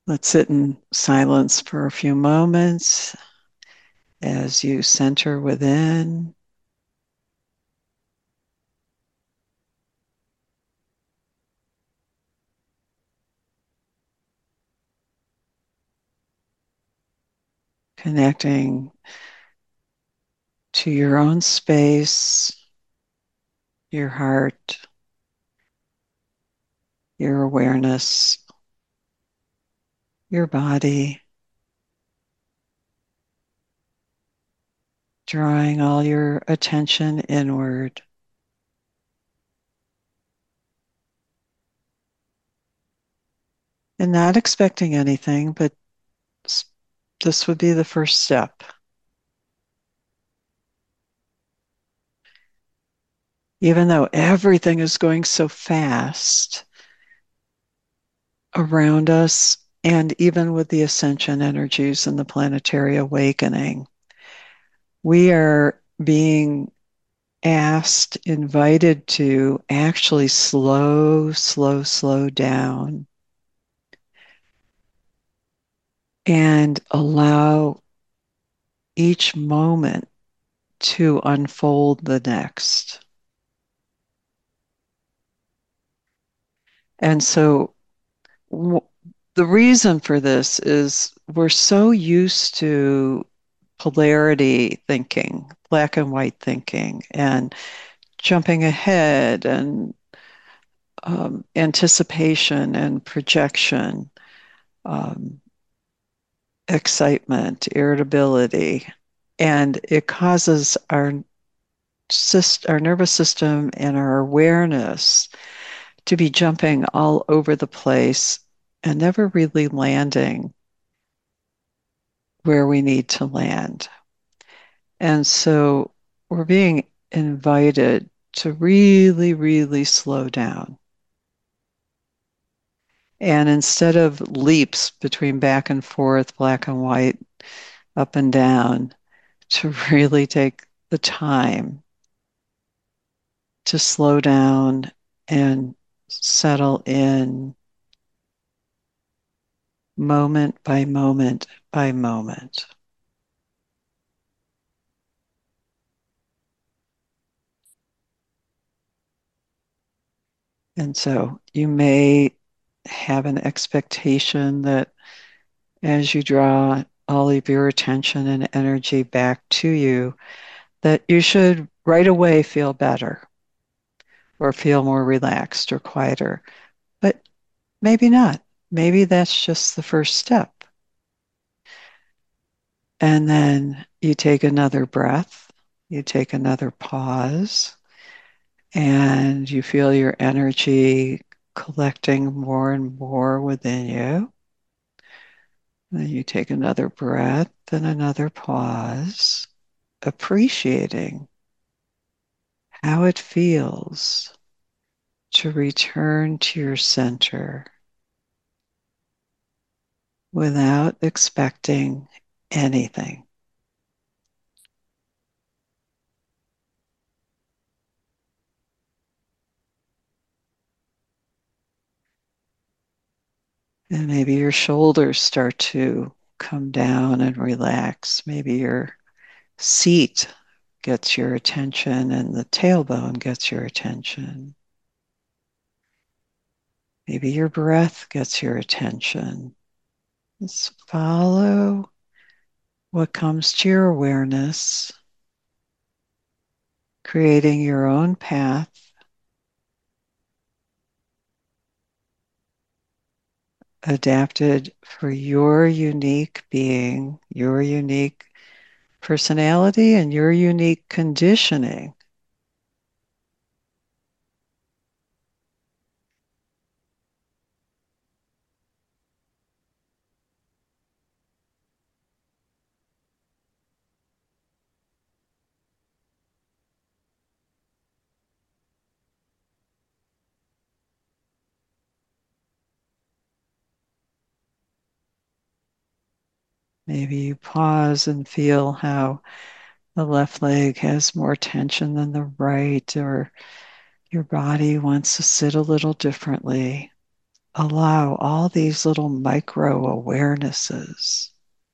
Let's sit in silence for a few moments as you center within, connecting to your own space, your heart, your awareness, your body, drawing all your attention inward. And not expecting anything, but this would be the first step. Even though everything is going so fast around us, and even with the ascension energies and the planetary awakening, we are being asked, invited to actually slow down and allow each moment to unfold the next. And so w- the reason for this is we're so used to polarity thinking, black and white thinking, and jumping ahead and anticipation and projection, um, excitement, irritability, and it causes our nervous system and our awareness to be jumping all over the place and never really landing where we need to land. And so we're being invited to really slow down. And instead of leaps between back and forth, black and white, up and down, to really take the time to slow down and settle in moment by moment by moment. And so you may have an expectation that as you draw all of your attention and energy back to you, that you should right away feel better or feel more relaxed or quieter. But maybe not. Maybe that's just the first step. And then you take another breath, you take another pause, and you feel your energy collecting more and more within you. Then you take another breath and another pause, appreciating how it feels to return to your center without expecting anything. And maybe your shoulders start to come down and relax. Maybe your seat gets your attention and the tailbone gets your attention. Maybe your breath gets your attention. Just follow what comes to your awareness, creating your own path adapted for your unique being, your unique personality, and your unique conditioning. Maybe you pause and feel how the left leg has more tension than the right, or your body wants to sit a little differently. allow all these little micro awarenesses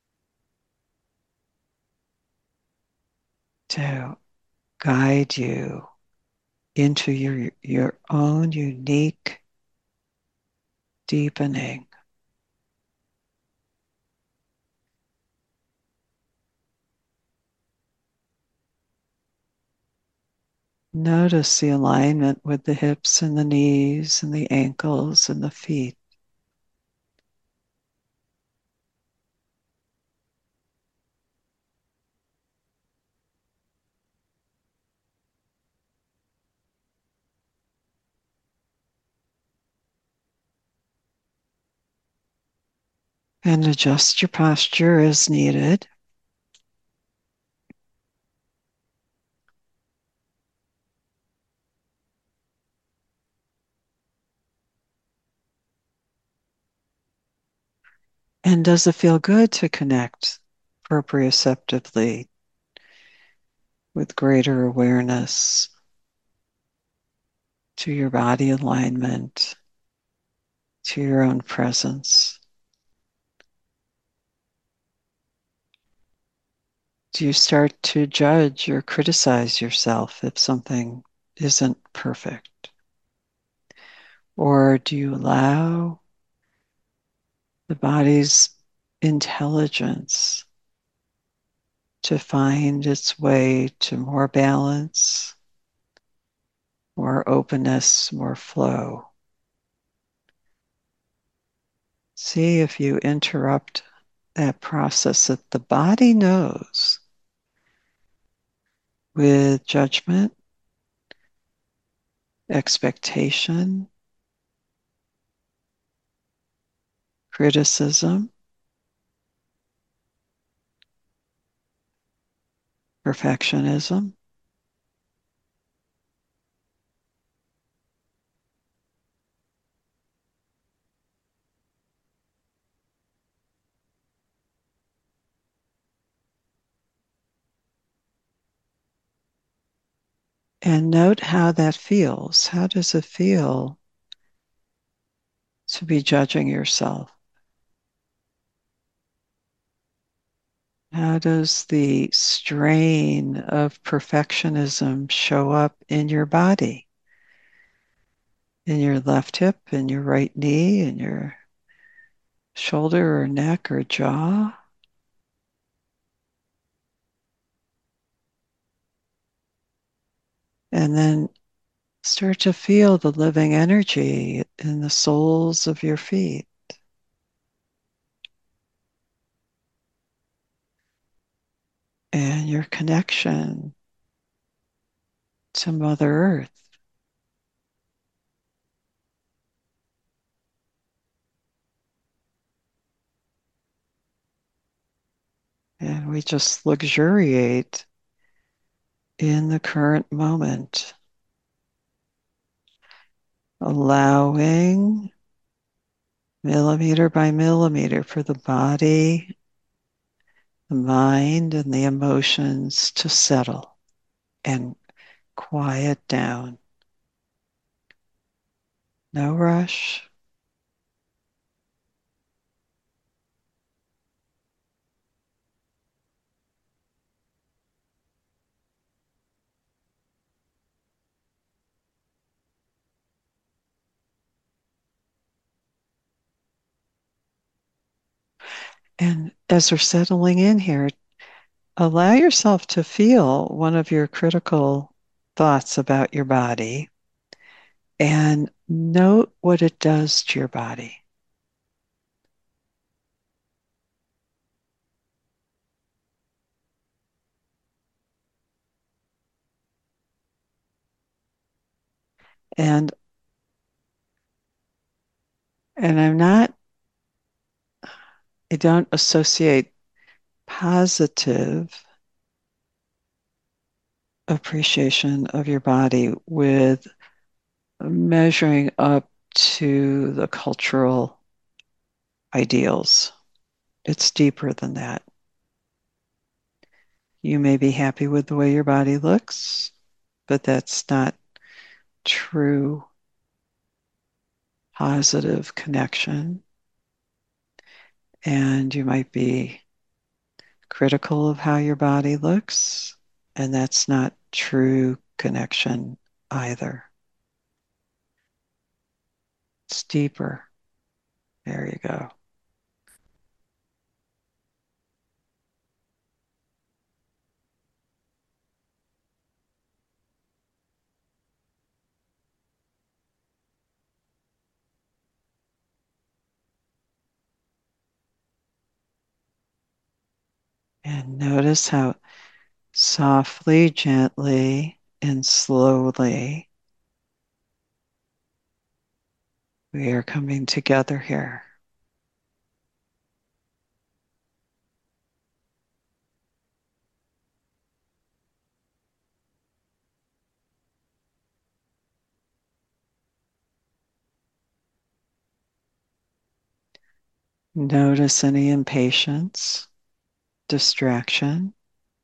to guide you into your own unique deepening. Notice the alignment with the hips and the knees and the ankles and the feet. And adjust your posture as needed. And does it feel good to connect proprioceptively with greater awareness to your body alignment, to your own presence? Do you start to judge or criticize yourself if something isn't perfect? Or do you allow the body's intelligence to find its way to more balance, more openness, more flow? See if you interrupt that process that the body knows with judgment, expectation, criticism, perfectionism. And note how that feels. How does it feel to be judging yourself? How does the strain of perfectionism show up in your body? In your left hip, in your right knee, in your shoulder or neck or jaw? And then start to feel the living energy in the soles of your feet and your connection to Mother Earth. And we just luxuriate in the current moment, allowing millimeter by millimeter for the body, the mind, and the emotions to settle and quiet down. No rush. And as we're settling in here, allow yourself to feel one of your critical thoughts about your body and note what it does to your body. And and I don't associate positive appreciation of your body with measuring up to the cultural ideals. It's deeper than that. You may be happy with the way your body looks, but that's not true positive connection. And you might be critical of how your body looks, and that's not true connection either. It's deeper. There you go. And notice how softly, gently, and slowly we are coming together here. Notice any impatience, distraction.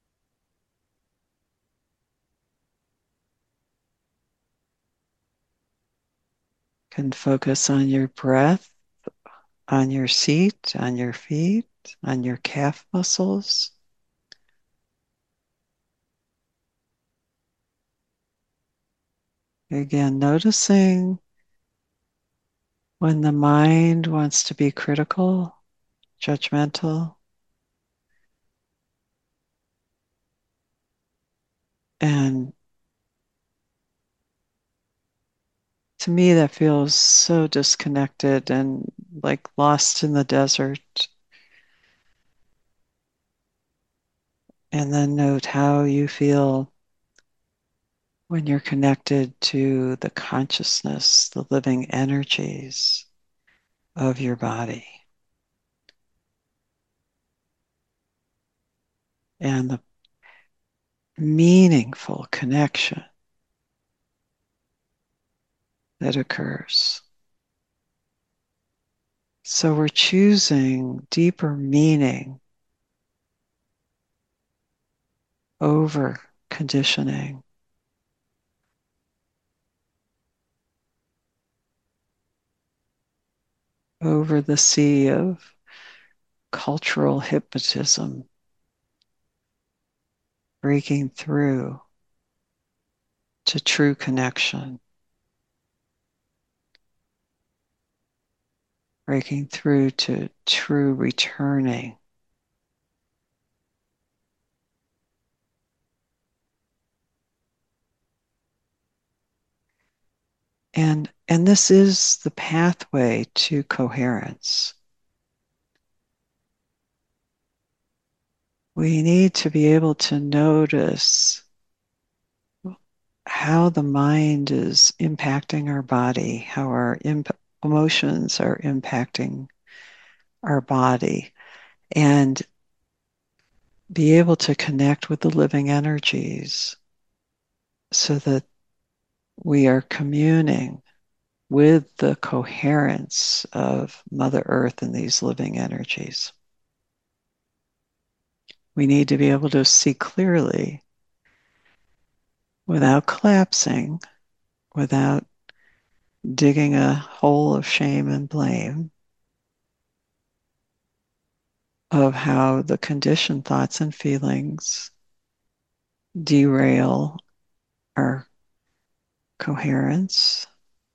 Can focus on your breath, on your seat, on your feet, on your calf muscles. Again, noticing when the mind wants to be critical, judgmental, and to me, that feels so disconnected and like lost in the desert. And then note how you feel when you're connected to the consciousness, the living energies of your body, and the meaningful connection that occurs. So we're choosing deeper meaning over conditioning, over the sea of cultural hypnotism, breaking through to true connection, breaking through to true returning. And this is the pathway to coherence. We need to be able to notice how the mind is impacting our body, how our emotions are impacting our body, and be able to connect with the living energies so that we are communing with the coherence of Mother Earth and these living energies. We need to be able to see clearly without collapsing, without digging a hole of shame and blame, of how the conditioned thoughts and feelings derail our coherence,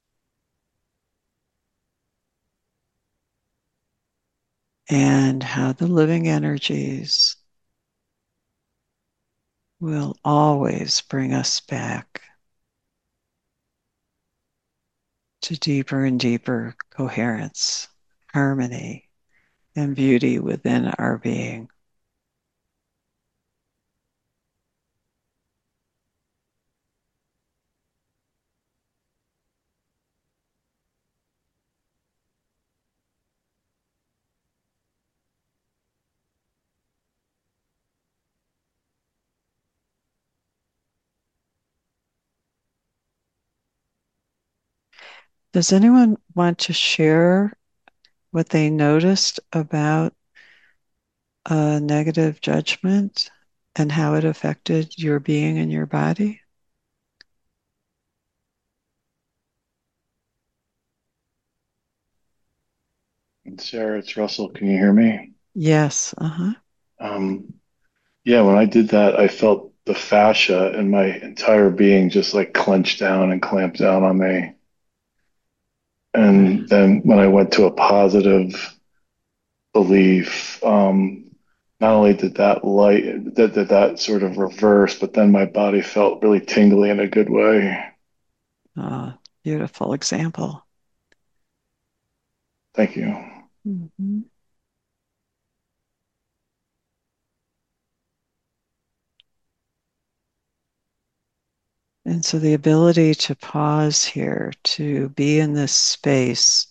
and how the living energies will always bring us back to deeper and deeper coherence, harmony, and beauty within our being. Does anyone want to share what they noticed about a negative judgment and how it affected your being and your body? Sarah, it's Russell. Can you hear me? Yes. Uh-huh. Um, yeah, when I did that, I felt the fascia in my entire being just like clench down and clamp down on me. And then when I went to a positive belief, not only did that sort of reverse, but then my body felt really tingly in a good way. Beautiful example. Thank you. Mhm. And so the ability to pause here, to be in this space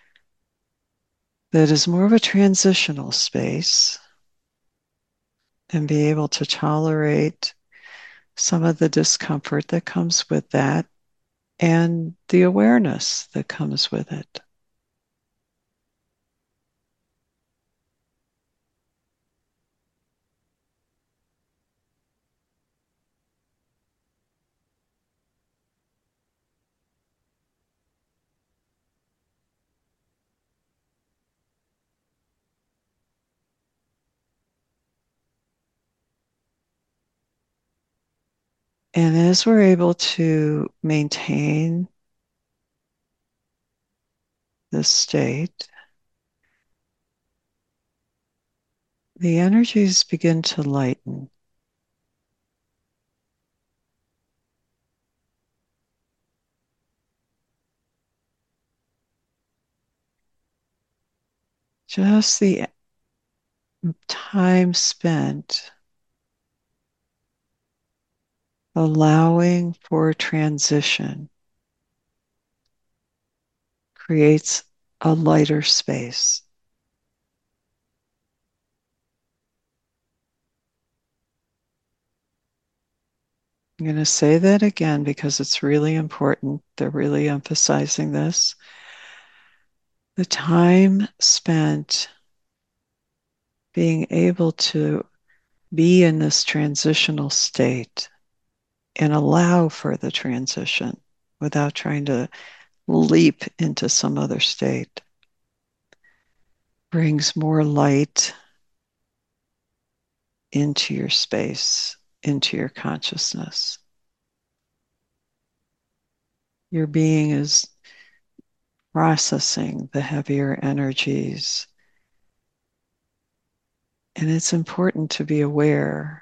that is more of a transitional space and be able to tolerate some of the discomfort that comes with that and the awareness that comes with it. And as we're able to maintain this state, the energies begin to lighten. Just the time spent allowing for transition creates a lighter space. I'm going to say that again because it's really important. They're really emphasizing this. The time spent being able to be in this transitional state and allow for the transition without trying to leap into some other state brings more light into your space, into your consciousness. Your being is processing the heavier energies. And it's important to be aware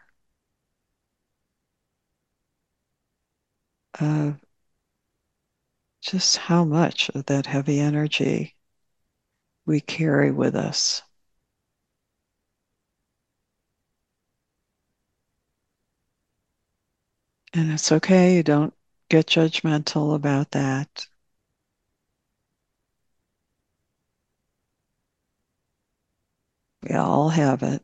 of just how much of that heavy energy we carry with us. And it's okay, you don't get judgmental about that. We all have it.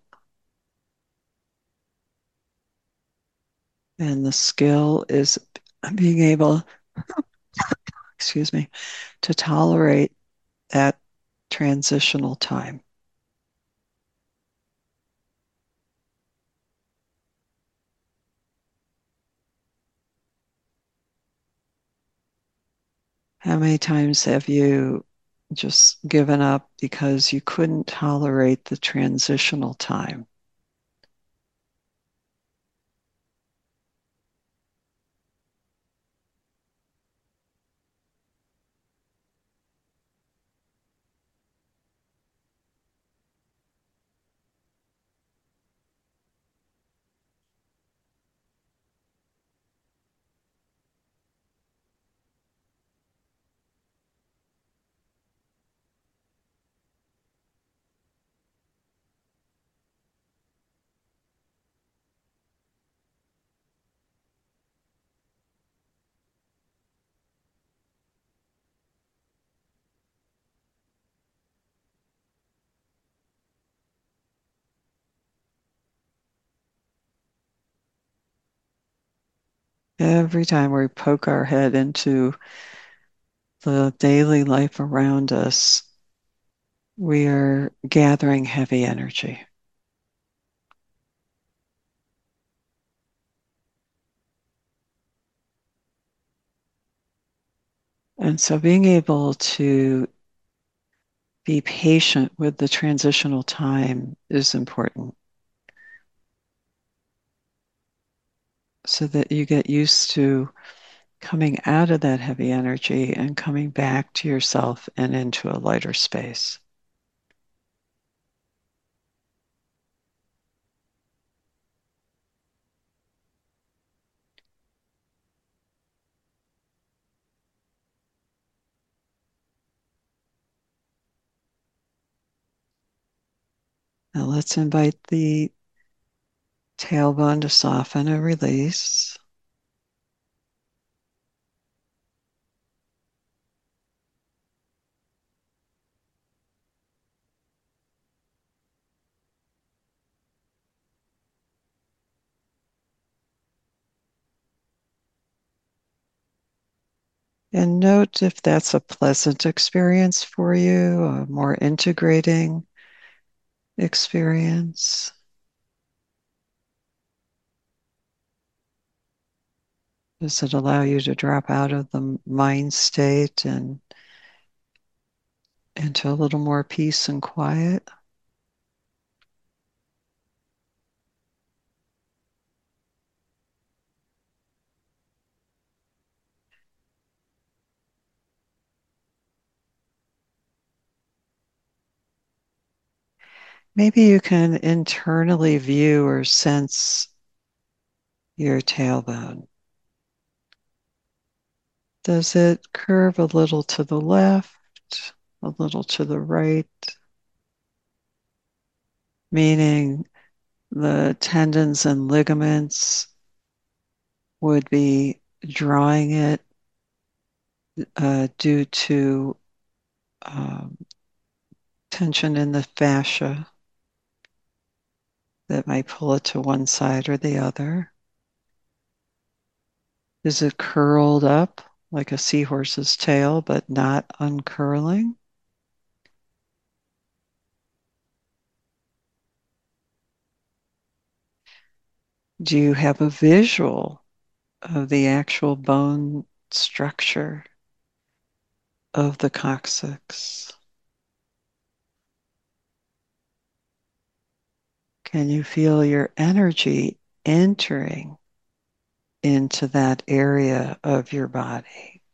And the skill is being able, excuse me, to tolerate that transitional time. How many times have you just given up because you couldn't tolerate the transitional time? Every time we poke our head into the daily life around us, we are gathering heavy energy. And so being able to be patient with the transitional time is important so that you get used to coming out of that heavy energy and coming back to yourself and into a lighter space. Now let's invite the tailbone to soften and release. And note if that's a pleasant experience for you, a more integrating experience. Does it allow you to drop out of the mind state and into a little more peace and quiet? Maybe you can internally view or sense your tailbone. Does it curve a little to the left, a little to the right? Meaning the tendons and ligaments would be drawing it due to um, tension in the fascia that might pull it to one side or the other. Is it curled up like a seahorse's tail, but not uncurling? Do you have a visual of the actual bone structure of the coccyx? Can you feel your energy entering into that area of your body?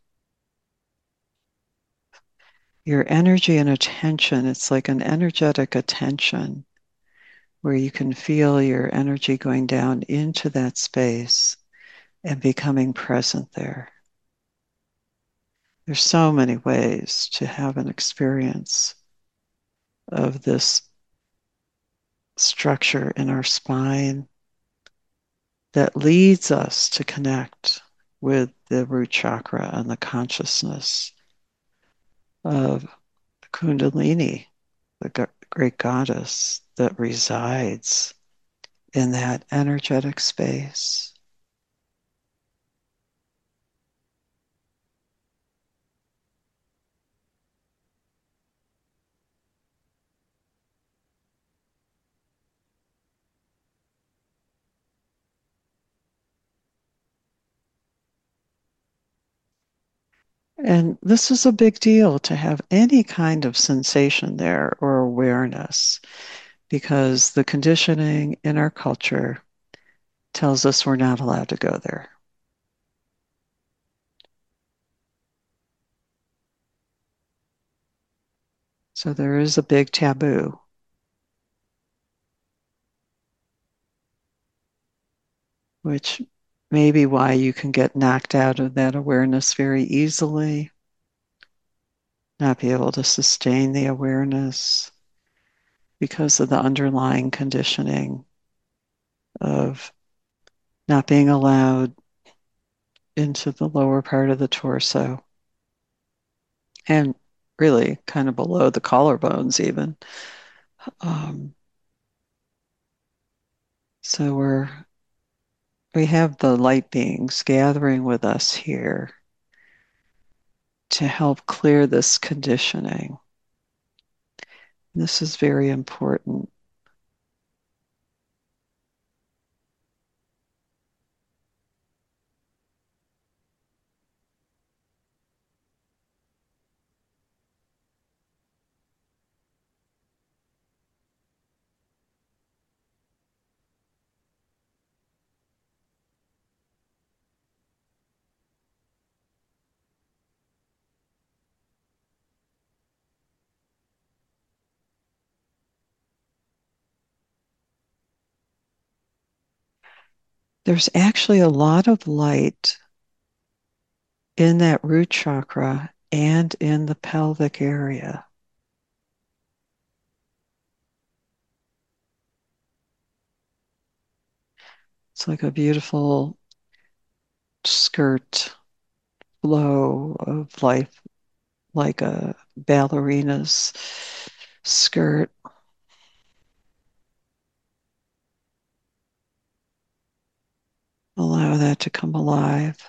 Your energy and attention, it's like an energetic attention where you can feel your energy going down into that space and becoming present there. There's so many ways to have an experience of this structure in our spine that leads us to connect with the root chakra and the consciousness of Kundalini, the great goddess that resides in that energetic space. And this is a big deal to have any kind of sensation there or awareness because the conditioning in our culture tells us we're not allowed to go there. So there is a big taboo, which may be why you can get knocked out of that awareness very easily, not be able to sustain the awareness because of the underlying conditioning of not being allowed into the lower part of the torso and really kind of below the collarbones even. Um, so we have the light beings gathering with us here to help clear this conditioning. This is very important. there's actually a lot of light in that root chakra and in the pelvic area. It's like a beautiful skirt flow of life, like a ballerina's skirt. Allow that to come alive.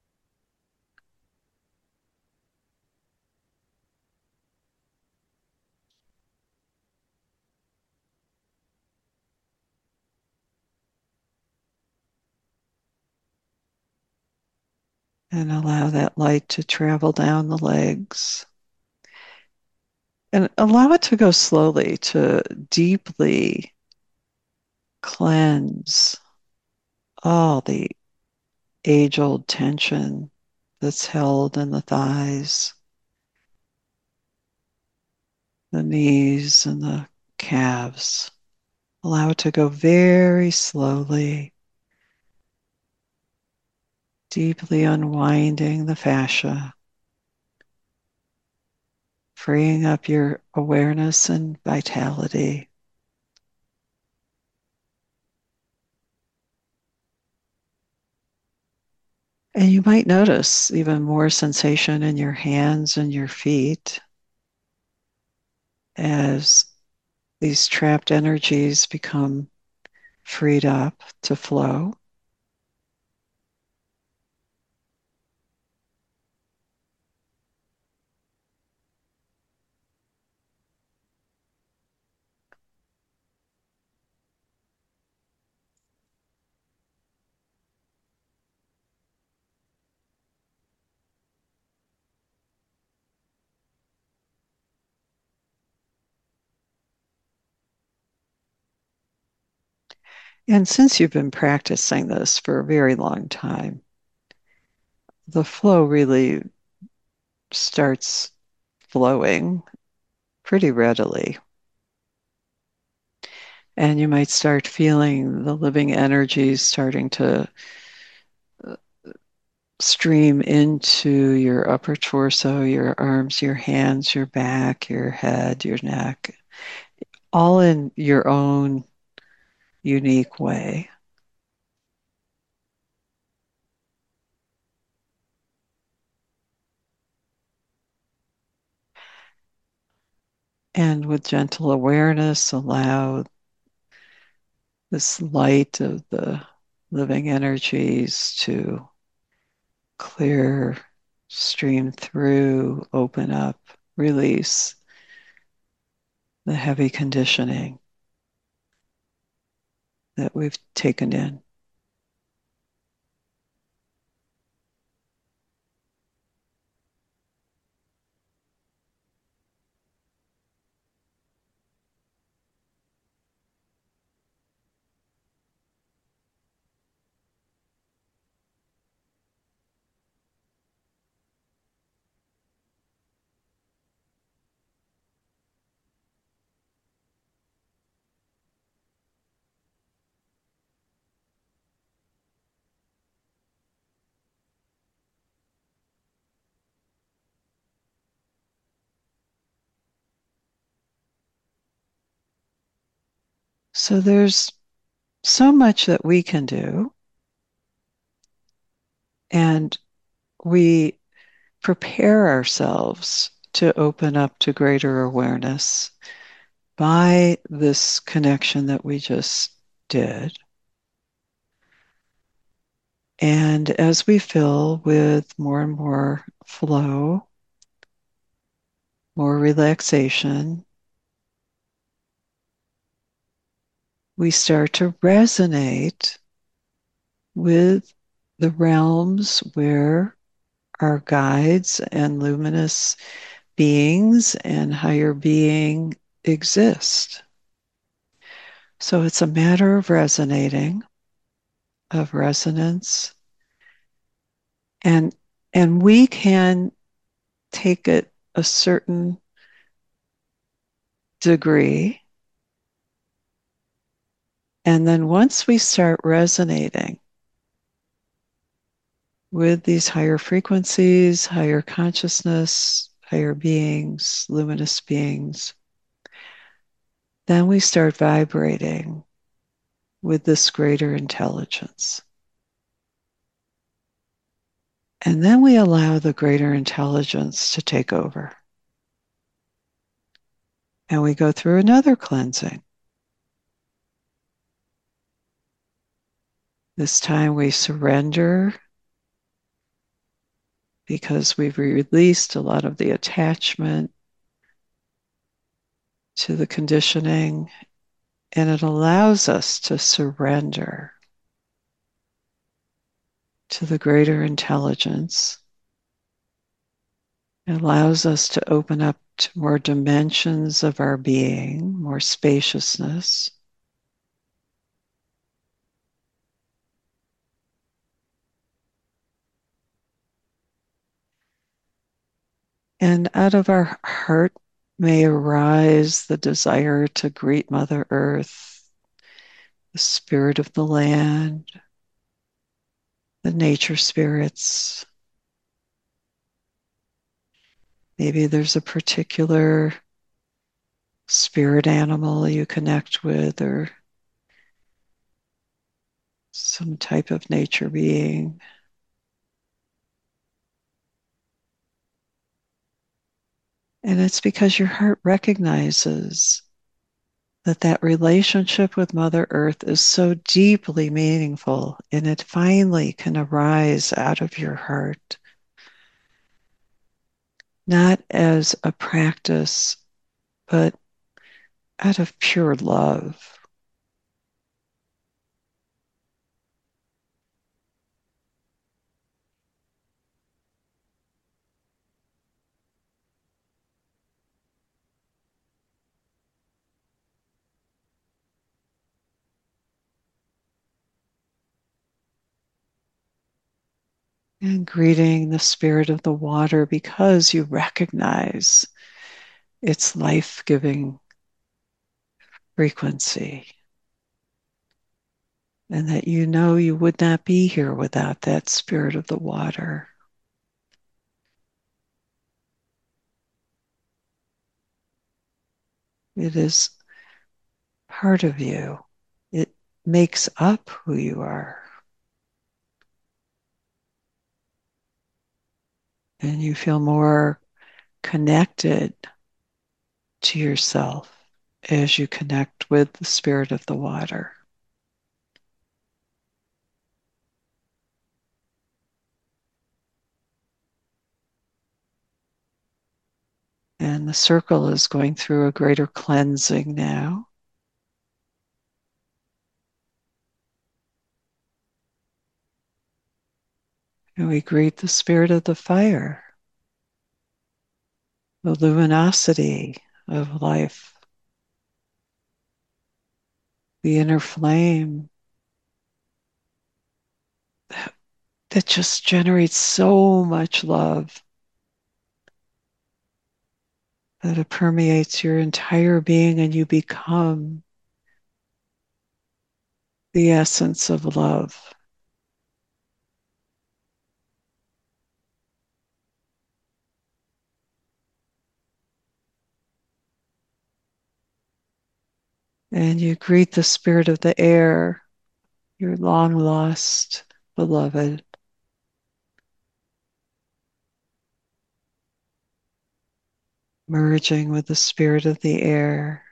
And allow that light to travel down the legs. And allow it to go slowly to deeply cleanse all the age old tension that's held in the thighs, the knees, and the calves. Allow it to go very slowly, deeply unwinding the fascia, freeing up your awareness and vitality. And you might notice even more sensation in your hands and your feet as these trapped energies become freed up to flow. And since you've been practicing this for a very long time, the flow really starts flowing pretty readily. And you might start feeling the living energies starting to stream into your upper torso, your arms, your hands, your back, your head, your neck, all in your own unique way. And with gentle awareness, allow this light of the living energies to clear, stream through, open up, release the heavy conditioning that we've taken in. So there's so much that we can do, and we prepare ourselves to open up to greater awareness by this connection that we just did. And as we fill with more and more flow, more relaxation, we start to resonate with the realms where our guides and luminous beings and higher being exist. So it's a matter of resonating, of resonance, and and we can take it a certain degree, and then once we start resonating, with these higher frequencies, higher consciousness, higher beings, luminous beings, then we start vibrating with this greater intelligence. And then we allow the greater intelligence to take over. And we go through another cleansing. This time we surrender because we've released a lot of the attachment to the conditioning, and it allows us to surrender to the greater intelligence. It allows us to open up to more dimensions of our being, more spaciousness. And out of our heart may arise the desire to greet Mother Earth, the spirit of the land, the nature spirits. Maybe there's a particular spirit animal you connect with, or some type of nature being. And it's because your heart recognizes that that relationship with Mother Earth is so deeply meaningful, and it finally can arise out of your heart, not as a practice, but out of pure love. And greeting the spirit of the water because you recognize its life giving frequency, and that you know you would not be here without that spirit of the water. It is part of you, it makes up who you are. And you feel more connected to yourself as you connect with the spirit of the water. And the circle is going through a greater cleansing now. And we greet the spirit of the fire, the luminosity of life, the inner flame that just generates so much love that it permeates your entire being, and you become the essence of love. And you greet the spirit of the air, your long lost beloved, merging with the spirit of the air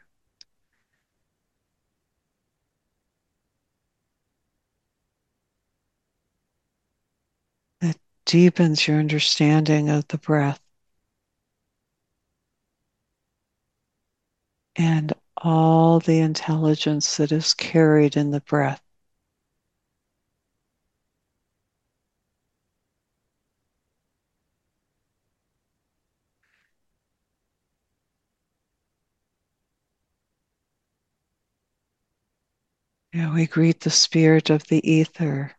that deepens your understanding of the breath and all the intelligence that is carried in the breath. And we greet the spirit of the ether,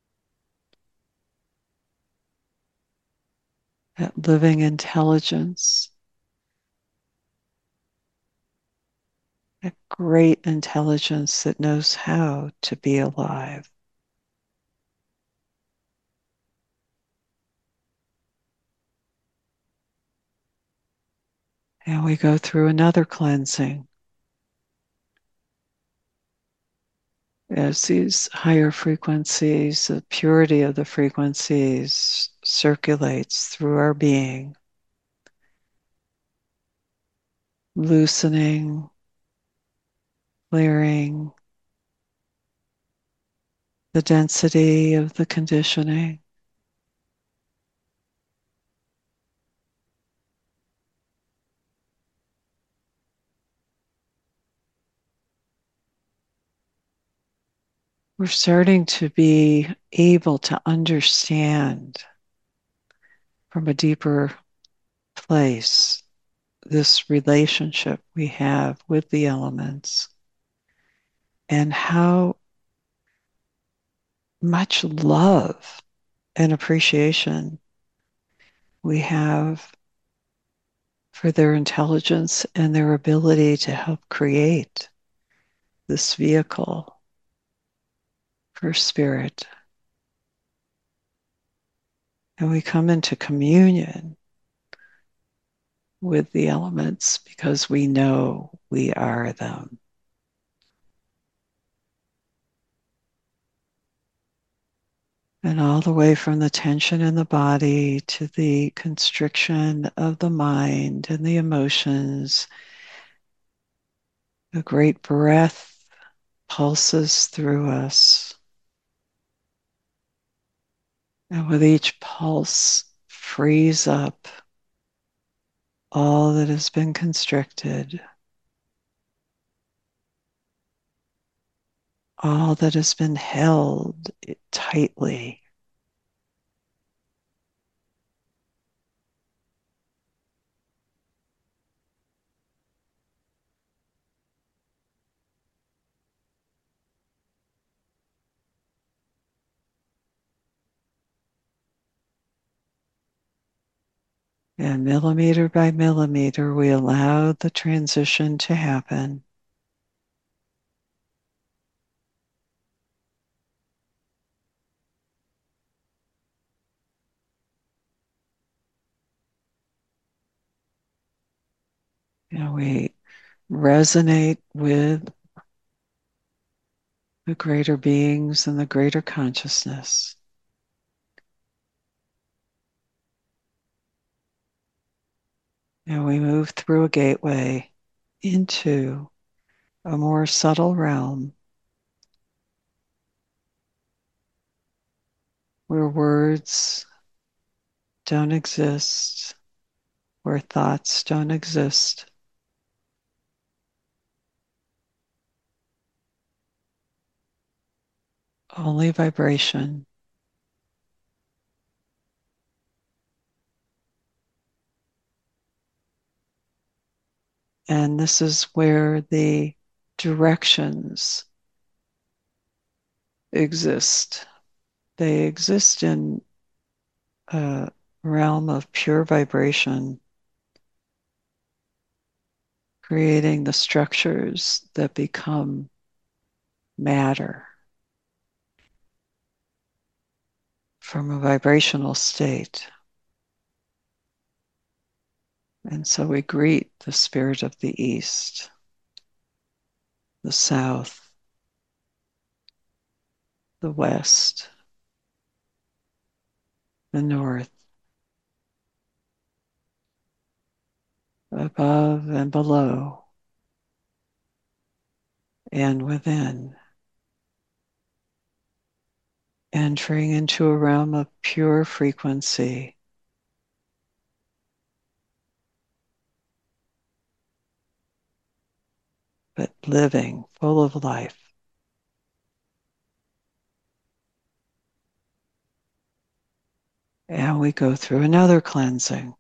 that living intelligence, that great intelligence that knows how to be alive. And we go through another cleansing as these higher frequencies, the purity of the frequencies circulates through our being, loosening, clearing the density of the conditioning. We're starting to be able to understand from a deeper place this relationship we have with the elements and how much love and appreciation we have for their intelligence and their ability to help create this vehicle for spirit. And we come into communion with the elements because we know we are them. And all the way from the tension in the body to the constriction of the mind and the emotions, a great breath pulses through us. And with each pulse, frees up all that has been constricted, all that has been held tightly. And millimeter by millimeter, we allow the transition to happen. We resonate with the greater beings and the greater consciousness. And we move through a gateway into a more subtle realm where words don't exist, where thoughts don't exist. Only vibration. And this is where the directions exist. They exist in a realm of pure vibration, creating the structures that become matter from a vibrational state. And so we greet the spirit of the East, the South, the West, the North, above and below, and within, entering into a realm of pure frequency, but living, full of life. And we go through another cleansing.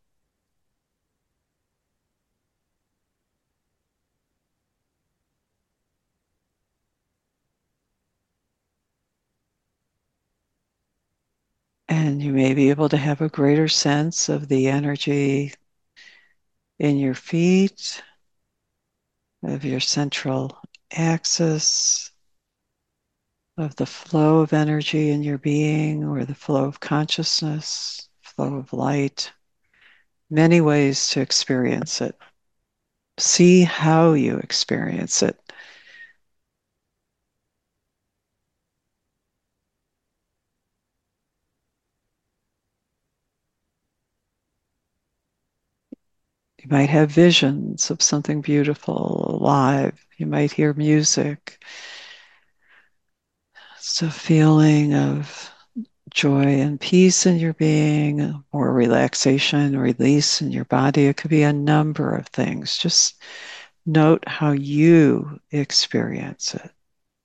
And you may be able to have a greater sense of the energy in your feet, of your central axis, of the flow of energy in your being, or the flow of consciousness, flow of light. Many ways to experience it. See how you experience it. You might have visions of something beautiful, alive. You might hear music. It's a feeling of joy and peace in your being, or relaxation, release in your body. It could be a number of things. Just note how you experience it.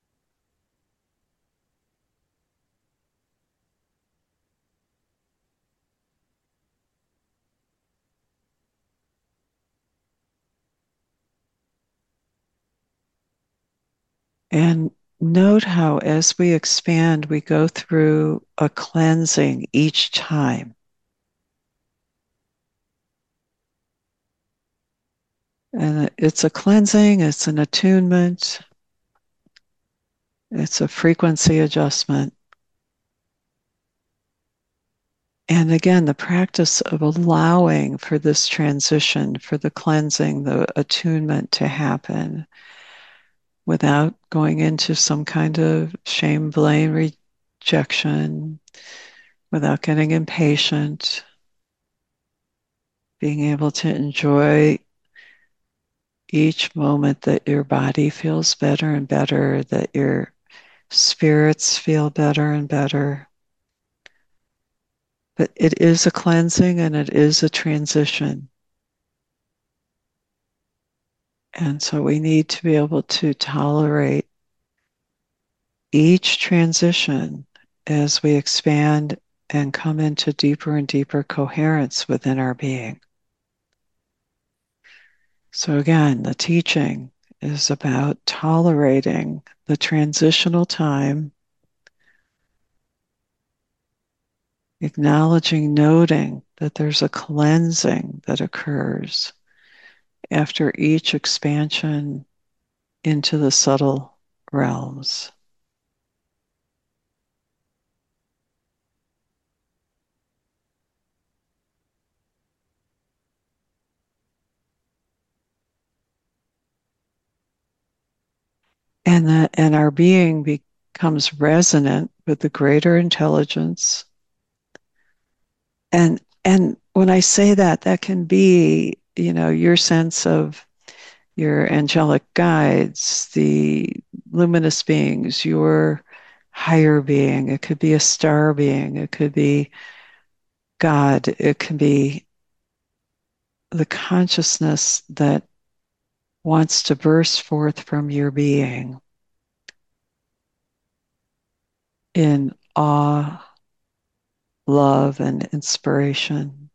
And note how, as we expand, we go through a cleansing each time. And it's a cleansing, it's an attunement, it's a frequency adjustment. And again, the practice of allowing for this transition, for the cleansing, the attunement to happen without going into some kind of shame, blame, rejection, without getting impatient, being able to enjoy each moment that your body feels better and better, that your spirits feel better and better. But it is a cleansing and it is a transition. And so we need to be able to tolerate each transition as we expand and come into deeper and deeper coherence within our being. So, again, the teaching is about tolerating the transitional time, acknowledging, noting that there's a cleansing that occurs after each expansion into the subtle realms. And our being becomes resonant with the greater intelligence. And when I say that, that can be, your sense of your angelic guides, the luminous beings, your higher being. It could be a star being, it could be God, it can be the consciousness that wants to burst forth from your being in awe, love, and inspiration.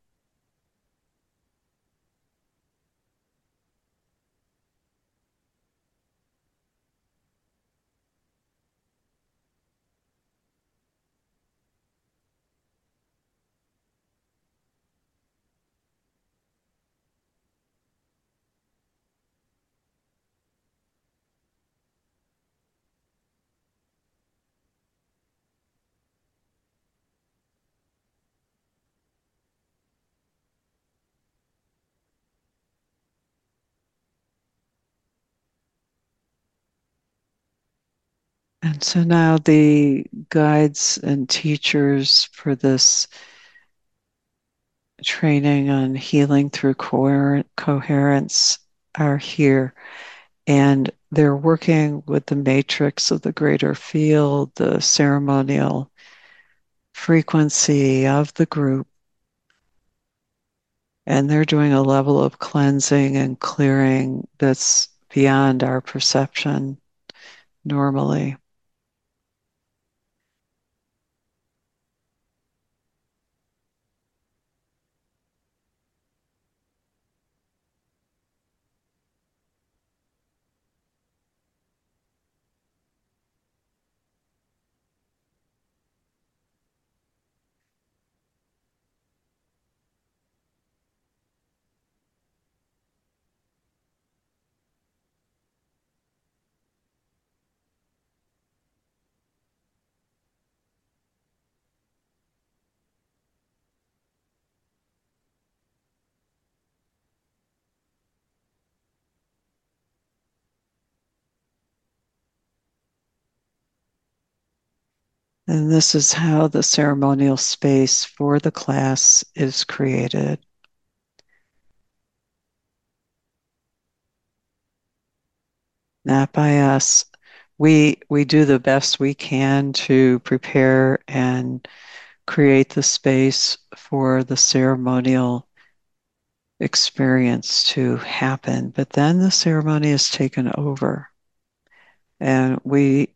And so now the guides and teachers for this training on healing through coherence are here. And they're working with the matrix of the greater field, the ceremonial frequency of the group. And they're doing a level of cleansing and clearing that's beyond our perception normally. And this is how the ceremonial space for the class is created. Not by us. We do the best we can to prepare and create the space for the ceremonial experience to happen. But then the ceremony is taken over and we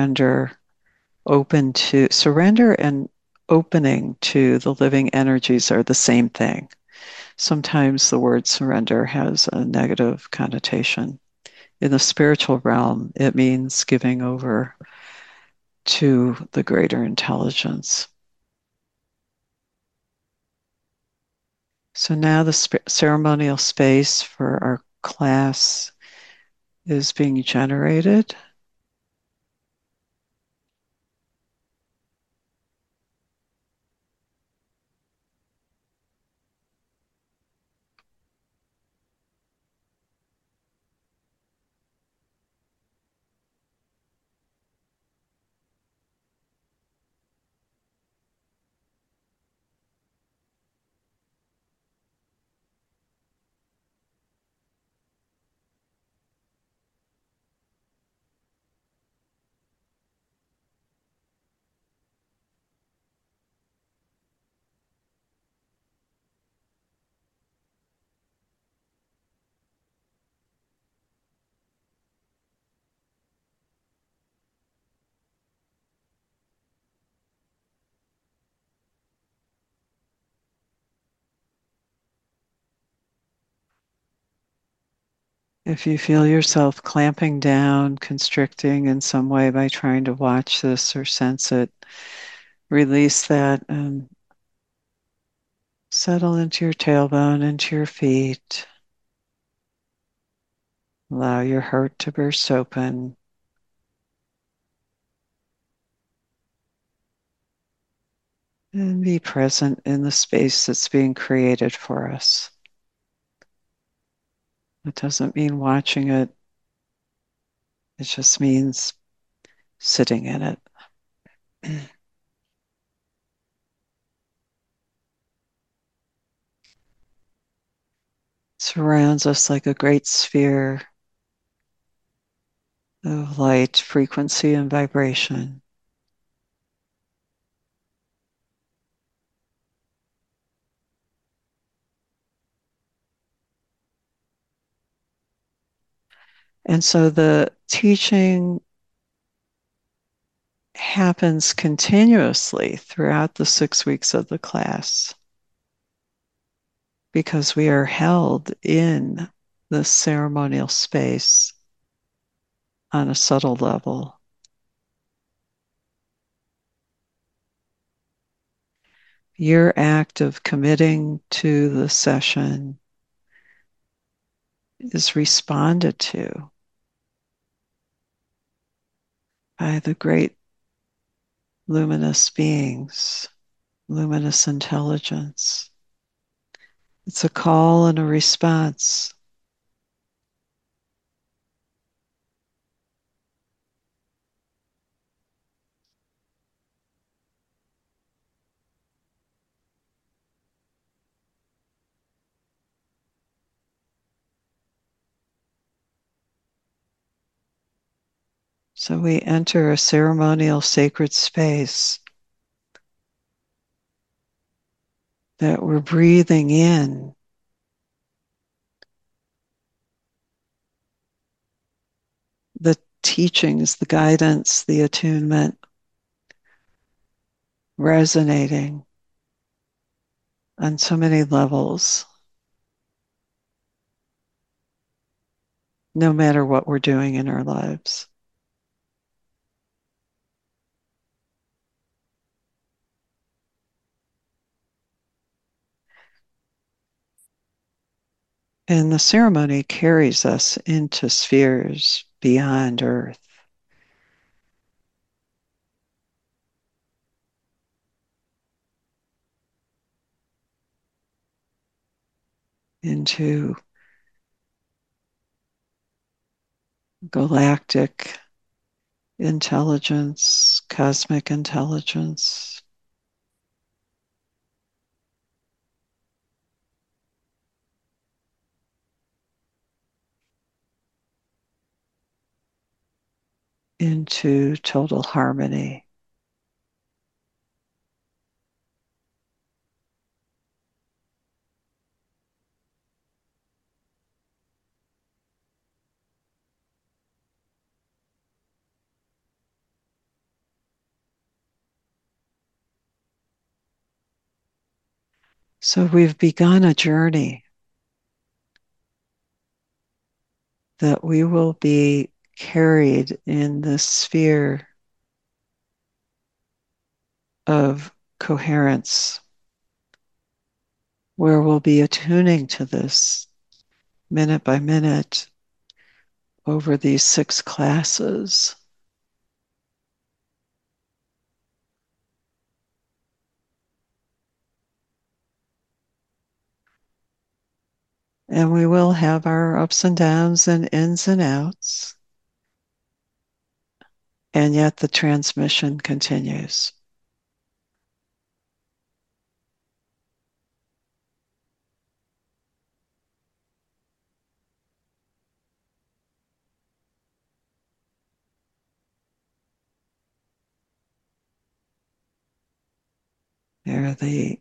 surrender and opening to the living energies are the same thing. Sometimes the word surrender has a negative connotation. In the spiritual realm, it means giving over to the greater intelligence. So now the ceremonial space for our class is being generated. If you feel yourself clamping down, constricting in some way by trying to watch this or sense it, release that and settle into your tailbone, into your feet. Allow your heart to burst open. And be present in the space that's being created for us. It doesn't mean watching it, it just means sitting in it. Surrounds us like a great sphere of light, frequency, and vibration. And so the teaching happens continuously throughout the 6 weeks of the class because we are held in the ceremonial space on a subtle level. Your act of committing to the session is responded to by the great luminous beings, luminous intelligence. It's a call and a response. So we enter a ceremonial sacred space that we're breathing in the teachings, the guidance, the attunement resonating on so many levels, no matter what we're doing in our lives. And the ceremony carries us into spheres beyond Earth, into galactic intelligence, cosmic intelligence into total harmony. So we've begun a journey that we will be carried in this sphere of coherence, where we'll be attuning to this minute by minute over these 6 classes. And we will have our ups and downs and ins and outs. And yet the transmission continues. There, the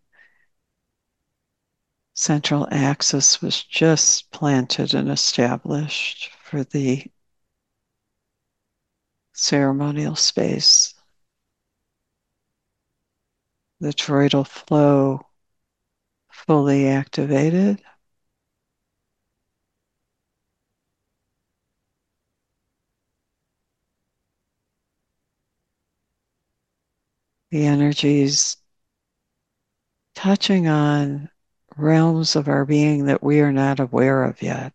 central axis was just planted and established for the ceremonial space. The toroidal flow fully activated. The energies touching on realms of our being that we are not aware of yet.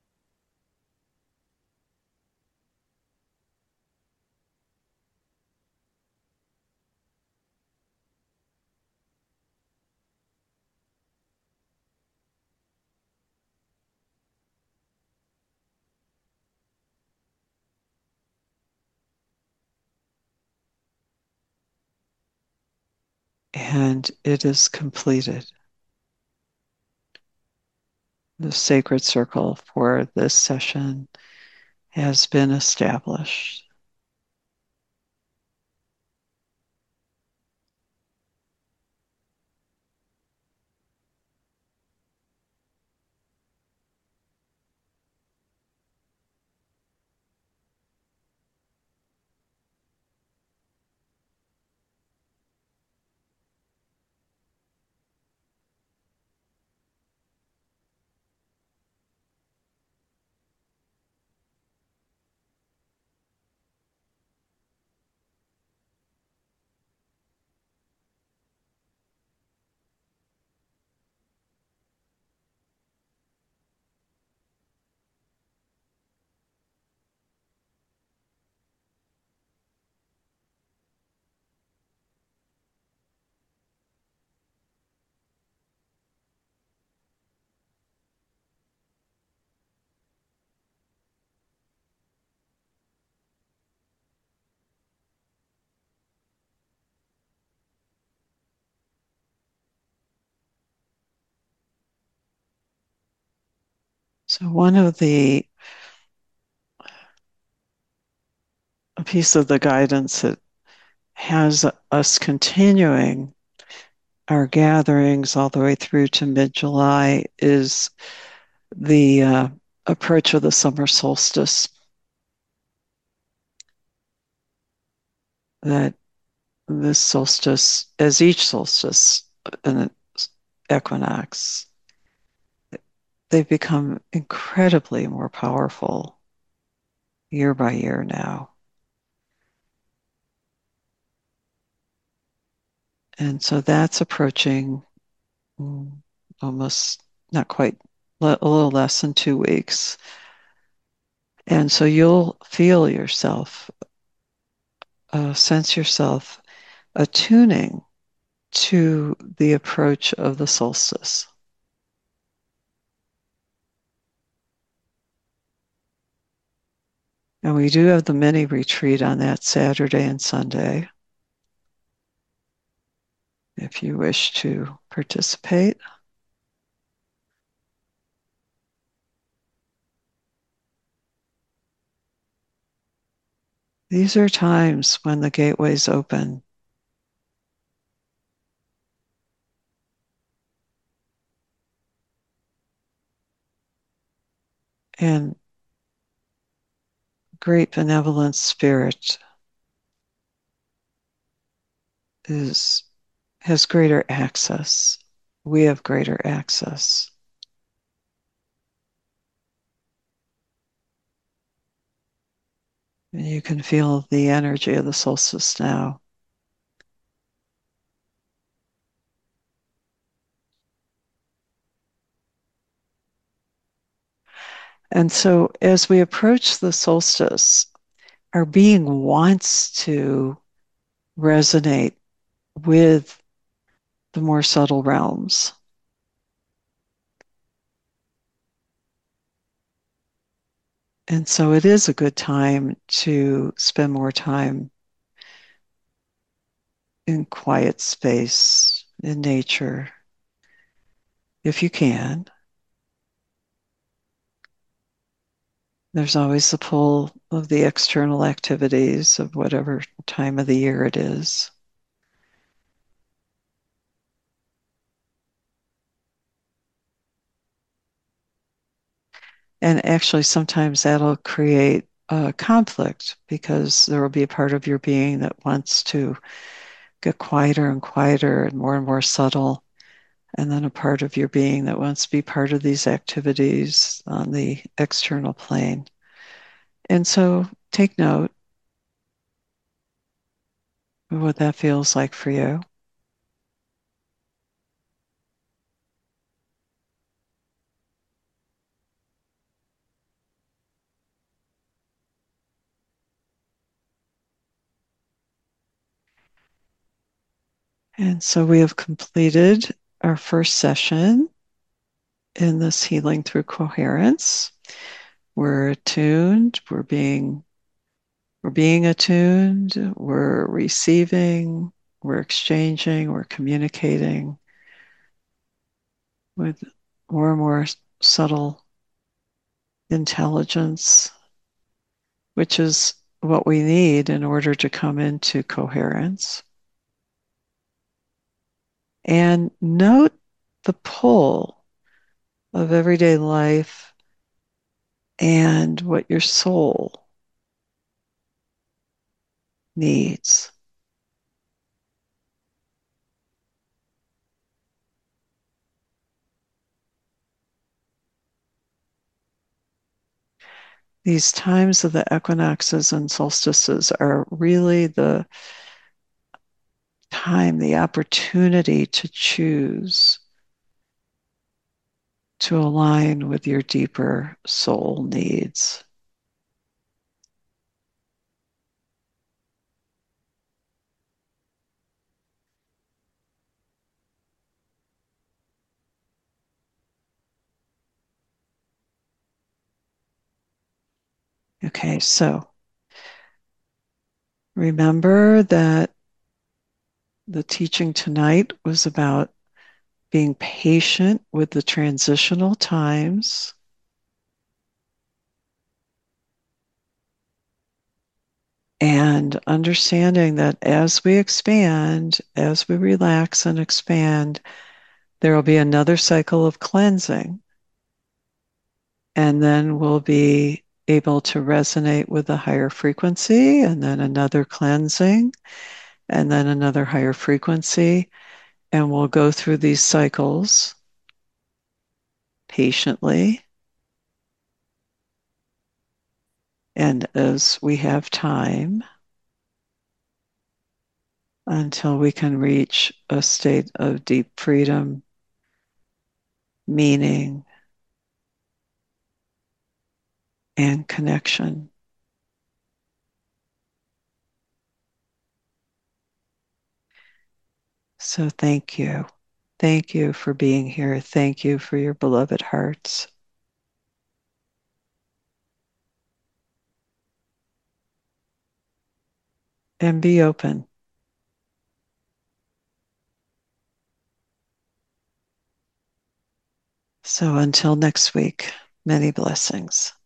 And it is completed. The sacred circle for this session has been established. So one of the a piece of the guidance that has us continuing our gatherings all the way through to mid-July is the approach of the summer solstice. That this solstice, as each solstice and equinox, they've become incredibly more powerful year by year now. And so that's approaching almost not quite a little less than 2 weeks. And so you'll feel yourself, sense yourself attuning to the approach of the solstice. And we do have the mini retreat on that Saturday and Sunday. if you wish to participate. These are times when the gateways open and great benevolent spirit is has greater access. We have greater access. And you can feel the energy of the solstice now. And so as we approach the solstice, our being wants to resonate with the more subtle realms. And so it is a good time to spend more time in quiet space, in nature, if you can. There's always the pull of the external activities of whatever time of the year it is. And actually, sometimes that'll create a conflict because there will be a part of your being that wants to get quieter and quieter and more subtle. And then a part of your being that wants to be part of these activities on the external plane. And so take note of what that feels like for you. And so we have completed our first session in this healing through coherence. We're attuned, we're being attuned, we're receiving, we're exchanging, we're communicating with more and more subtle intelligence, which is what we need in order to come into coherence. And note the pull of everyday life and what your soul needs. These times of the equinoxes and solstices are really the time, the opportunity to choose to align with your deeper soul needs. Okay, so remember that the teaching tonight was about being patient with the transitional times and understanding that as we expand, as we relax and expand, there will be another cycle of cleansing. And then we'll be able to resonate with a higher frequency, and then another cleansing, and then another higher frequency. And we'll go through these cycles patiently. And as we have time, until we can reach a state of deep freedom, meaning, and connection. So thank you. Thank you for being here. Thank you for your beloved hearts. And be open. So until next week, many blessings.